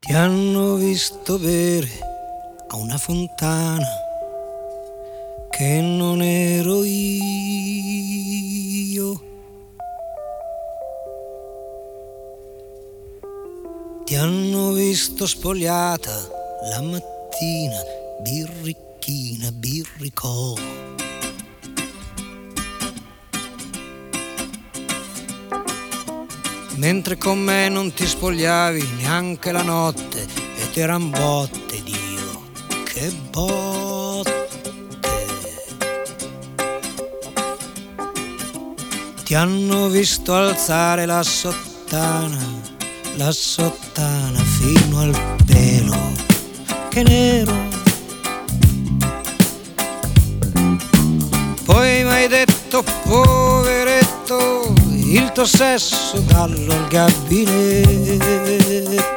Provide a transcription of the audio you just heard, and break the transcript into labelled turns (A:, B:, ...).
A: Ti hanno visto bere a una fontana che non ero io. Ti hanno visto spogliata la mattina, birricchina, birricò. Mentre con me non ti spogliavi neanche la notte e t'eran botte, Dio, che botte. Ti hanno visto alzare la sottana fino al pelo, che nero. Poi m'hai detto, poveretto, il tuo sesso dallo al gabinetto.